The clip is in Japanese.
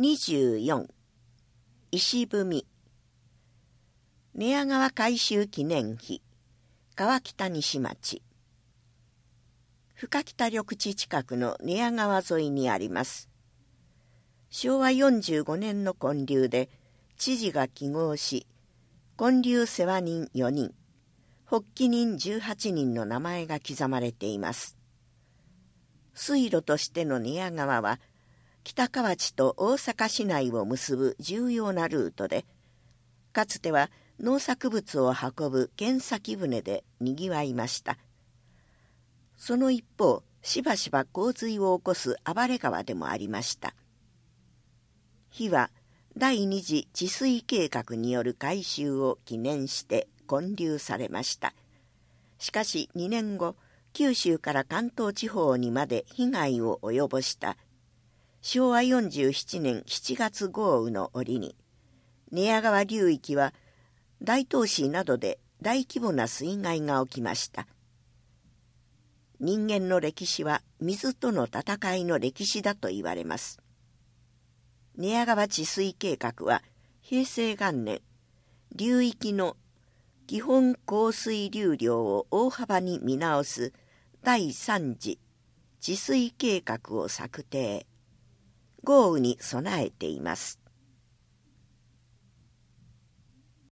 24石踏み寝屋川改修記念碑川北西町深北緑地近くの寝屋川沿いにあります。昭和45年の建立で知事が揮毫し、建立世話人4人、発起人18人の名前が刻まれています。水路としての寝屋川は北河内と大阪市内を結ぶ重要なルートで、かつては農作物を運ぶ剣先船でにぎわいました。その一方、しばしば洪水を起こす暴れ川でもありました。碑は第二次治水計画による改修を記念して建立されました。しかし2年後、九州から関東地方にまで被害を及ぼした昭和47年7月豪雨の折に、寝屋川流域は大東市などで大規模な水害が起きました。人間の歴史は水との戦いの歴史だと言われます。寝屋川治水計画は平成元年、流域の基本降水流量を大幅に見直す第3次治水計画を策定。豪雨に備えています。